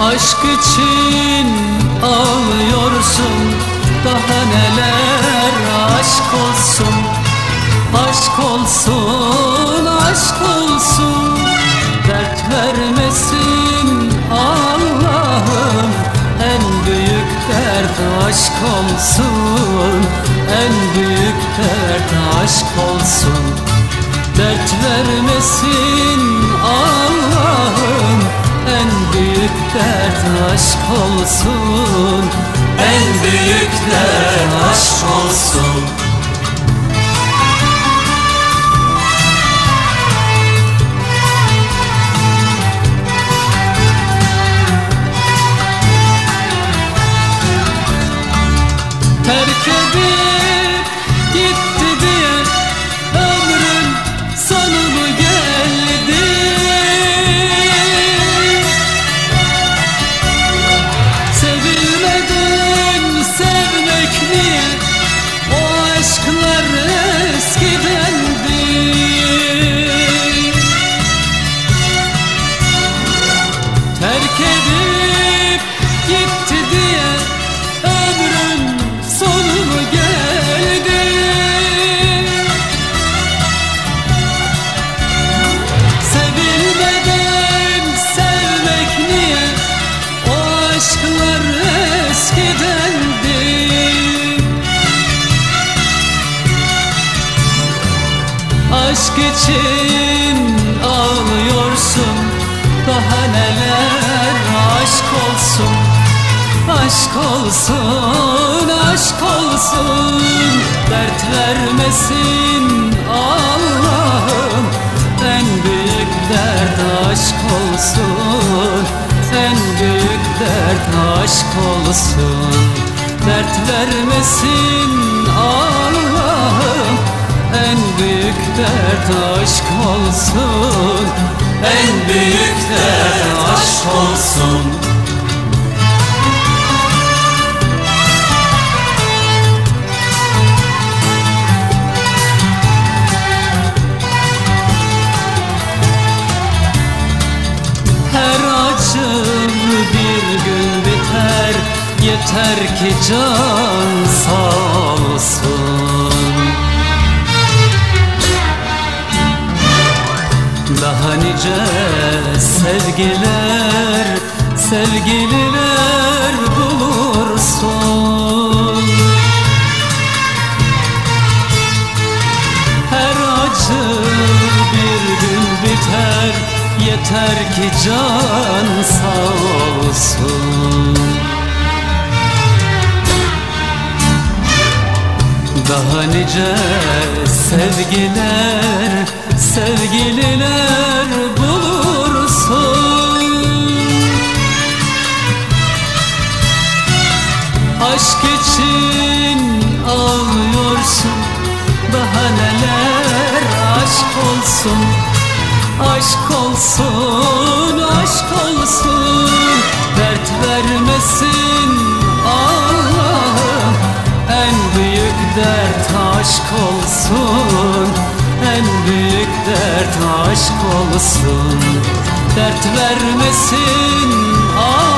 Aşk için ağlıyorsun, daha neler aşk olsun. Aşk olsun, aşk olsun, dert vermesin Allah'ım. En büyük dert aşk olsun, en büyük dert aşk olsun. Dert vermesin Allah'ım, en büyük dert aşk olsun, en büyük dert aşk olsun. Terk edip gitti diye ömrün sonu mu geldi? Sevilmeden sevmek niye? O aşklar eskidendi. Terk edip gitti diye ömrün sonu mu geldi? Sevilmeden sevmek niye? O aşklar eskidendi. Aşk için ağlıyorsun, daha neler aşk olsun. Aşk olsun, aşk olsun, dert vermesin Allah'ım. En büyük dert aşk olsun, en büyük dert aşk olsun. Dert vermesin Allah'ım, en büyük dert aşk olsun, en büyük dert aşk olsun. Bir gün biter, yeter ki can sağ olsun. Daha nice sevgiler, sevgililer bulursun. Her acı bir gün biter, yeter ki can sağ olsun. Daha nice sevgiler, sevgililer bulursun. Aşk için ağlıyorsun, daha neler aşk olsun. Aşk olsun, aşk olsun, dert vermesin Allah'ım. En büyük dert aşk olsun, en büyük dert aşk olsun. Dert vermesin Allah'ım.